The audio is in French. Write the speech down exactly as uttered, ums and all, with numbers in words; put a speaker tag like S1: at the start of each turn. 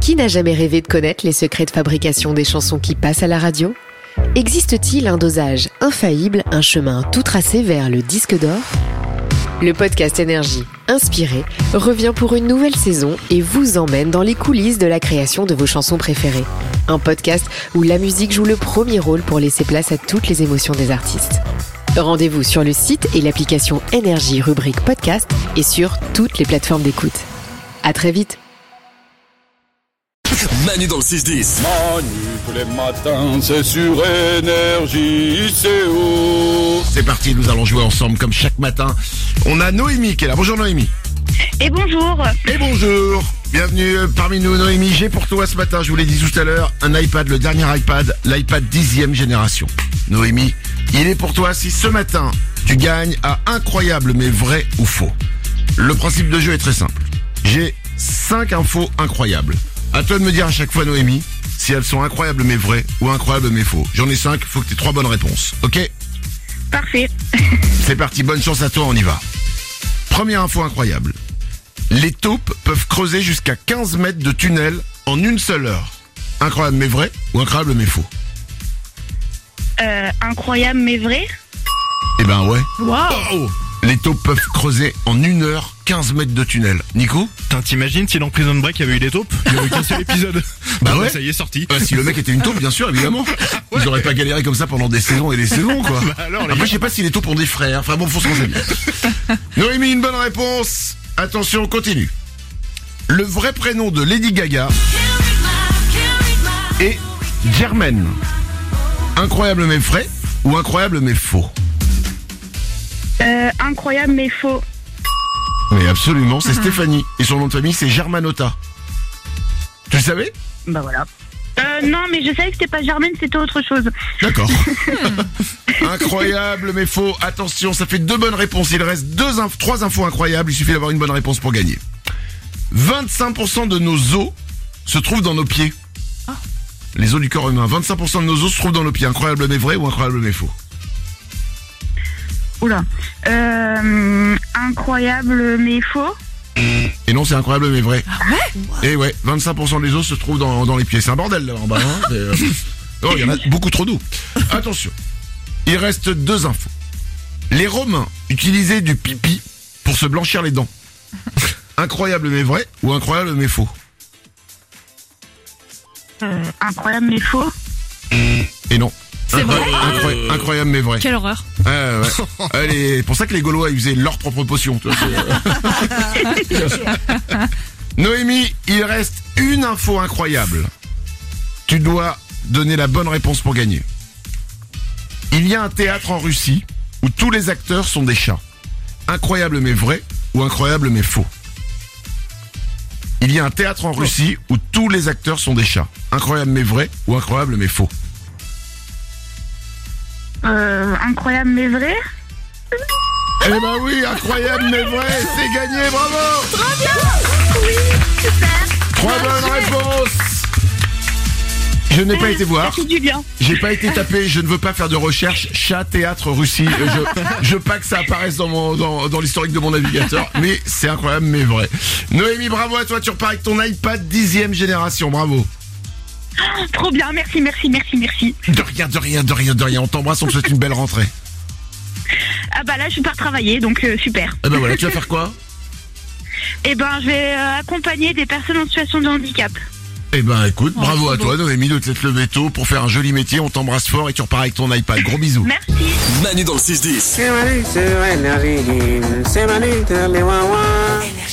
S1: Qui n'a jamais rêvé de connaître les secrets de fabrication des chansons qui passent à la radio ? Existe-t-il un dosage infaillible, un chemin tout tracé vers le disque d'or ? Le podcast Énergie, inspiré, revient pour une nouvelle saison et vous emmène dans les coulisses de la création de vos chansons préférées. Un podcast où la musique joue le premier rôle pour laisser place à toutes les émotions des artistes. Rendez-vous sur le site et l'application Énergie rubrique podcast et sur toutes les plateformes d'écoute. À très vite.
S2: Manu dans le six dix.
S3: Manu tous les matins, c'est sur Énergie, c'est où?
S4: C'est parti, nous allons jouer ensemble comme chaque matin. On a Noémie qui est là. Bonjour Noémie.
S5: Et bonjour.
S4: Et bonjour. Bienvenue parmi nous Noémie. J'ai pour toi ce matin, je vous l'ai dit tout à l'heure, un iPad, le dernier iPad, l'iPad dixième génération. Noémie, il est pour toi si ce matin, tu gagnes à incroyable mais vrai ou faux. Le principe de jeu est très simple. J'ai cinq infos incroyables. À toi de me dire à chaque fois Noémie, si elles sont incroyables mais vraies ou incroyables mais faux. J'en ai cinq, faut que tu aies trois bonnes réponses. Ok ?
S5: Parfait.
S4: C'est parti, bonne chance à toi, on y va. Première info incroyable. Les taupes peuvent creuser jusqu'à quinze mètres de tunnel en une seule heure. Incroyable mais vrai ou incroyable mais faux?
S5: Euh, incroyable mais vrai.
S4: Eh ben ouais.
S5: Wow.
S4: Oh, les taupes peuvent creuser en une heure quinze mètres de tunnel. Nico?
S6: Putain, t'imagines si dans Prison Break il y avait eu des taupes? Il y avait qu'un seul épisode.
S4: Bah
S6: bah
S4: ouais.
S6: Ça y est, sorti.
S4: Bah, si le mec était une taupe, bien sûr, évidemment.
S6: Ouais.
S4: Ils auraient pas galéré comme ça pendant des saisons et des saisons, quoi.
S6: Bah alors, les
S4: Après,
S6: gars.
S4: je sais pas si les taupes ont des frères. Enfin bon, faut se renseigner. Noémie, une bonne réponse. Attention, on continue. Le vrai prénom de Lady Gaga est Germaine. Incroyable mais vrai ou incroyable mais faux?
S5: Euh, incroyable mais faux.
S4: Mais absolument, c'est Stéphanie. Et son nom de famille, c'est Germanotta. Tu le savais?
S5: Bah voilà. Euh, non, mais je savais que c'était pas Germaine, c'était autre chose.
S4: D'accord. Incroyable mais faux. Attention, ça fait deux bonnes réponses. Il reste deux inf- trois infos incroyables. Il suffit d'avoir une bonne réponse pour gagner. vingt-cinq pour cent de nos os se trouvent dans nos pieds. Les os du corps humain. vingt-cinq pour cent de nos os se trouvent dans nos pieds. Incroyable mais vrai ou incroyable mais faux?
S5: Oula. Euh, incroyable mais faux.
S4: Et non, c'est incroyable mais vrai. Ah ouais? Et ouais, vingt-cinq pour cent des os se trouvent dans, dans les pieds. C'est un bordel là en bas. Hein, mais, euh... oh, il y en a beaucoup trop d'eau. Attention. Il reste deux infos. Les Romains utilisaient du pipi pour se blanchir les dents. Incroyable mais vrai ou incroyable mais faux?
S5: Euh, incroyable mais faux.
S4: Et non.
S7: C'est vrai.
S4: Incroy- incroyable mais vrai.
S7: Quelle horreur.
S4: Ah, ouais. Allez, pour ça que les Gaulois ils faisaient leur propre potion. Tu vois, c'est, euh... Bien sûr. Noémie, il reste une info incroyable. Tu dois donner la bonne réponse pour gagner. Il y a un théâtre en Russie où tous les acteurs sont des chats. Incroyable mais vrai ou incroyable mais faux? Il y a un théâtre en Russie où tous les acteurs sont des chats. Incroyable mais vrai ou incroyable mais faux?
S5: Euh, incroyable mais vrai.
S4: Eh ben oui, incroyable mais vrai, c'est gagné, bravo!
S5: Trop bien. Oui, super.
S4: Trois bonnes réponses! Je n'ai pas été voir.
S5: Ça fait du bien.
S4: J'ai pas été tapé, je ne veux pas faire de recherche. Chat, théâtre, Russie. Je, je veux pas que ça apparaisse dans mon, dans, dans l'historique de mon navigateur. Mais c'est incroyable, mais vrai. Noémie, bravo à toi, tu repars avec ton iPad dixième génération, bravo.
S5: Trop bien, merci, merci, merci, merci.
S4: De rien, de rien, de rien, de rien. On t'embrasse, on te souhaite une belle rentrée.
S5: Ah bah là, je pars travailler, donc euh, super.
S4: Eh ben voilà, tu vas faire quoi?
S5: Eh ben, je vais euh, accompagner des personnes en situation de handicap.
S4: Eh ben écoute,
S7: Oh,
S4: bravo à
S7: beau.
S4: toi Noémie de te lever tôt pour faire un joli métier. On t'embrasse fort et tu repars avec ton iPad. Gros bisous.
S5: Merci.
S2: Manu dans le six dix.
S8: C'est Manu sur Énergie, c'est Manu de mes wawa.